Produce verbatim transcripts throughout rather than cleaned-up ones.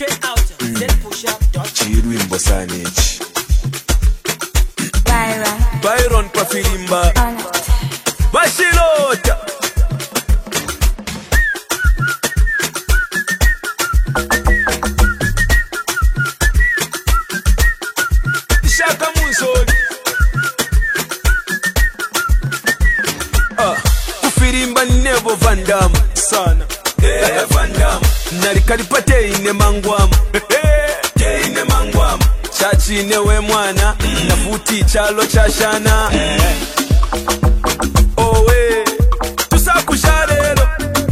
Straight out, mm. Z push up dot com. Chirwimbo Sanich Byron Byron Pafirimba Bashilota Shaka Musoli Ah, Kufirimba Nebo Van Damme Sana Eh, Van Damme Nalikalipate ine mangwamu Eh, ine mangwamu Chachi newe mwana mm. Nafuti chalo chashana mm. Owe Tusakusharelo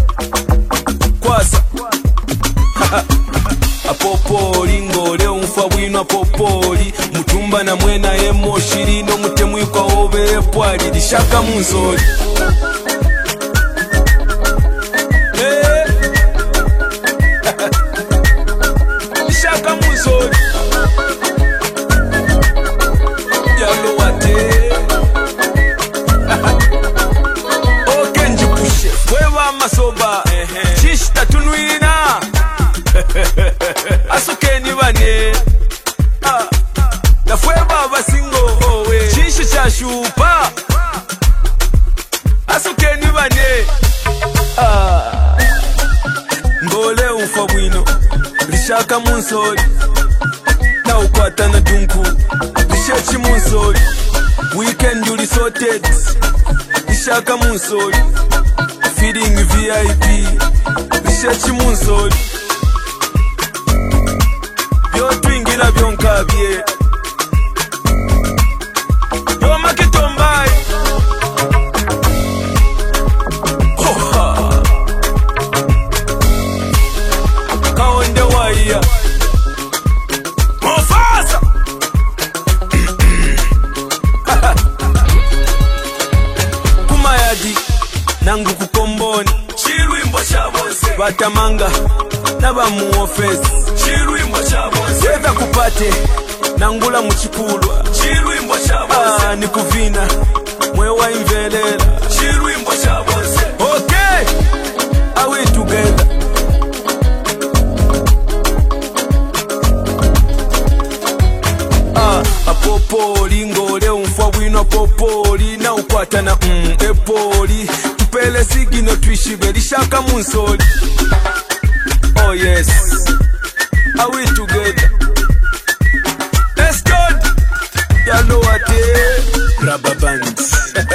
Kwasa Apopoli ngole umfa wino apopoli Mutumba na mwena emo shirino mutemwikwa obe epwali Lishaka Musoli Eh Lishaka Musoli Yalo wate Oke njipushe Wewa masoba Chishta tunuina Asukeni bane Dafwe baba singo owe Chishi cha shupa Asukeni bane Ngole ufa wino Lishaka Musoli Na ukwata na dunku Lishechi Musoli Weekend you sorted Lishaka Musoli Feeding V I P Lishechi Musoli Yo twingira byonkabye Yo makitombai Oha Kaonde waya Mufasa Kumayadi Nangu kukomboni Chirwimbo chabose Batamanga Naba mu office Chirwimbo chabose Yeza kupate Nangula muchikulwa Chirwimbo chabose Ah nikuvina Mwewa imvelela Chirwimbo chabose Okay Are we together Ah apopoli ngole umfa wino apopoli Na ukwata na mm epoli Tupele sigino tuishibe Lishaka Musoli Oh yes Are we together Let's go Yalo wate Rubber bands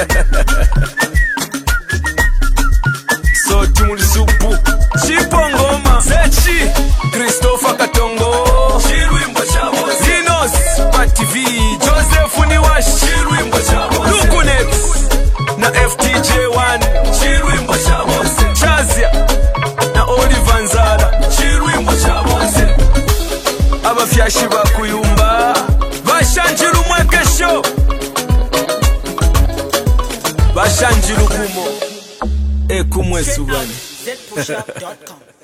So timuli supu Chipo ngoma Sechi Christopher Katongo Chirwimbo chabo Zinos Pati V Joseph Niwash Chirwimbo chabo Lukunet Na F T J one Chirwimbo chabo Chazia Na Oliver Nzala Chirwimbo chabo Abafyashi bakuyumba Bashanjiru mwekesho Bashanjiru kumo Ekumwe subani Z push up dot com.